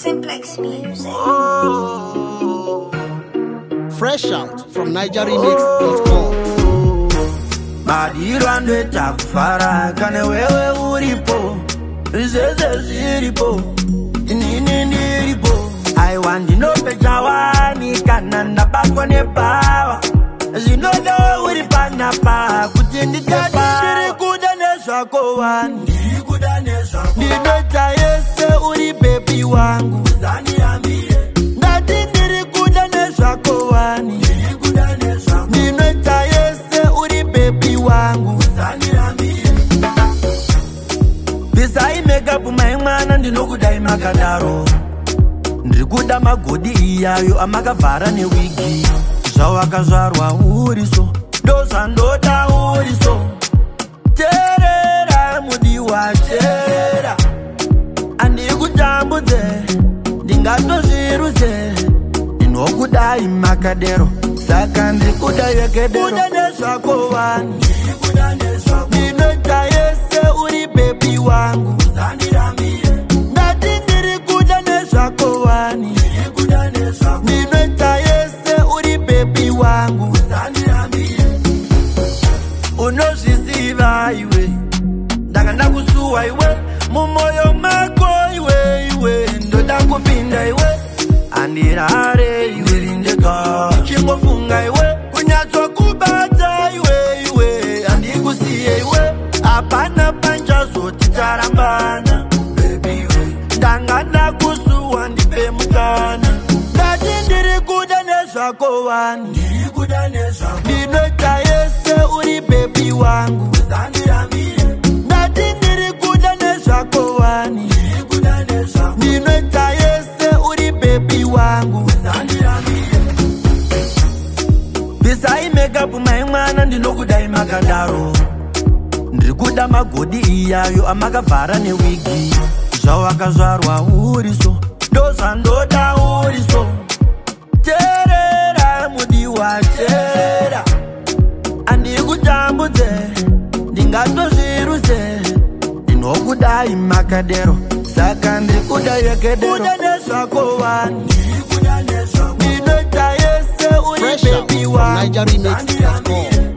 Simplex Music. Fresh out from NigerRemix.com. Madirande takufara kane wewe uripo Zeze ziripo Nini niripo I want to know pechawani kananda bakwa nepawa Zinodo uripana pa Kutindi tepa Ndiri kudanesha kowani Ndiri kudanesha kowani Ndinocha yese uri baby wangu Zani amire Ndati ndiri kudanesha kowani Ndiri kudanesha kowani Ndinocha yese uri baby wangu Zani amire Bisai makeup maimana ndinokudai makadaro Ndikuda magodi iyayo amakavhara newigi Zvawakazvarwa uriso ndozvandoda uriso Terera mudiwa terera Andikutambudze ndingatozvirudze Ndinokudai makadero Saka ndikuda yekedero Kuda nezvako wani Ndinoita yese uri baby wangu Ndati ndiri kuda nezvako wani Ndinoita yese uri baby wangu Unozviziva iwe Ndanga ndakusuwa iwe Mumoyo mako iwe Ndoda kupinda iwe Andirare iwe rindeka Chingofunga iwe Kunyatso kubata iwe Andikusiye iwe Apana panja zoti tarambana Baby iwe Ndanga ndakusuwa ndipe mukana Ndati ndiri kuda nezvako wani Ndinoita yese uri baby wangu Ndati ndiri kuda nezvako wani Ndinoita yese uri baby wangu Bisai makeup maimwana ndinokudai makadaro Ndikuda magodi iyayo amakavhara newigi Zvawakazvarwa uriso ndozvandoda uriso Terera mudiwa terera Andikutambudze ndingatozvirudze Ndinokudai makadero Saka ndikuda yekedero Kuda nezvako wani Ndinoita yese uri baby wangu NigerRemix.com.